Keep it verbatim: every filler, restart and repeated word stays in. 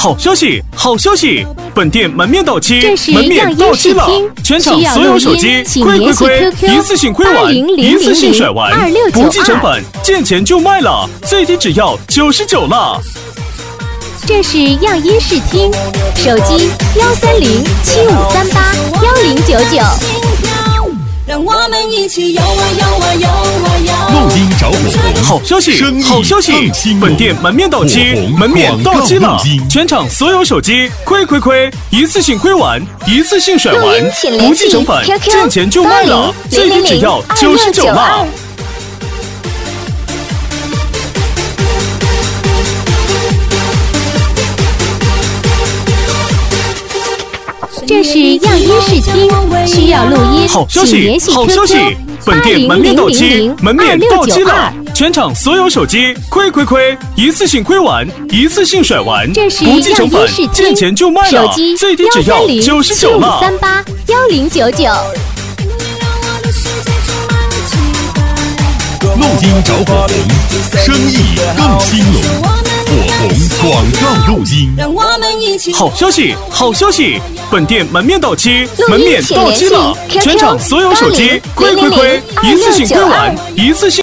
好消息，好消息！本店门面到期，门面到期了，全场所有手机亏亏亏，一次性亏完，一次性甩完，不计成本，见钱就卖了，最低只要九十九了。 这是样音视听，手机幺三零七五三八幺零九九。 让我们一起游啊游啊游啊游！ 录音找火红， 好消息，好消息！本店门面到期，门面到期了，全场所有手机亏亏亏，一次性亏完，一次性甩完，不计成本，见钱就卖了，最低只要九十九了。 这是样音视听，需要录音， 好消息，好消息！本店门面到期，门面到期了，全场所有手机亏亏亏，一次性亏完，一次性甩完，不计成本，见钱就卖了，最低只要九十九了。 三八幺零九九。 录音找火红，生意更兴隆。火红广告录音， 让我们一起。 好消息，好消息！本店门面到期，门面到期了，全场所有手机亏亏亏，一次性亏完，一次性。